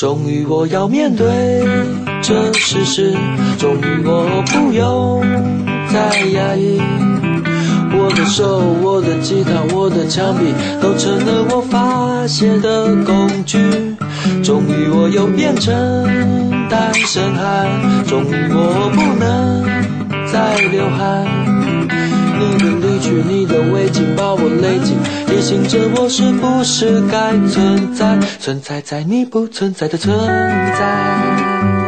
终于我要面对这事实，终于我不用再压抑。我的手，我的吉他，我的墙壁，都成了我发泄的工具。终于我又变成单身汉，终于我不能再流汗。你的离去，你的围巾把我勒紧，提醒着我是不是该存在，存在在你不存在的存在。